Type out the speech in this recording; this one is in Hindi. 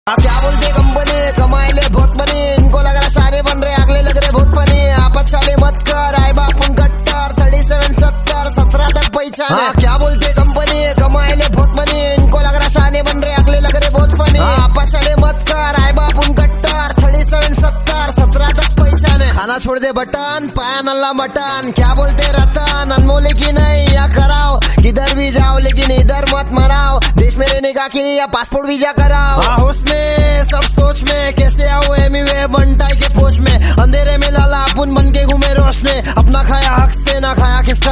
क्या बोलते कंपनी कमाए ले बहुत बनी, इनको लग रहा सारे बन रहे अगले लग रहे बहुत बनी। आप अच्छाले मत कर आए बापुन कट्टर 37 70 17 तक पहचान। क्या बोलते कंपनी कमाए ले बहुत बनी, इनको लग रहा सारे बन रहे अगले लग रहे बहुत फनी। आप अच्छाले मत कर आए बापुन कट्टर 37 70 17 तक पहचान। खाना छोड़ दे बटन पाया नल्ला मटन, क्या बोलते रतन अनमोल की नहीं या कराओ, किधर भी जाओ लेकिन इधर मत मराओ। देश में रहने का के लिए या पासपोर्ट वीजा कराओ। होश में सब सोच में कैसे आओ एमीवे बंटाई के पोच में, अंधेरे में लाला अपन बन के घूमे रोशने, अपना खाया हक से ना खाया किसका।